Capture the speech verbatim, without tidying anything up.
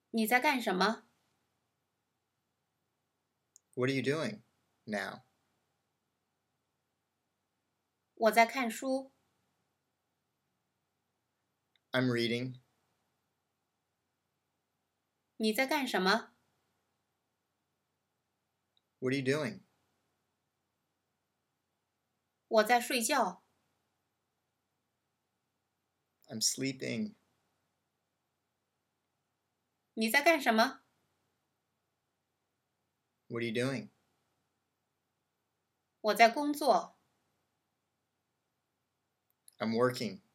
你在干什么？ What are you doing now? 我在看书。 I'm reading. 你在干什么？ What are you doing? 我在睡觉。 I'm sleeping. 你在干什么？ What are you doing? 我在工作。 I'm working.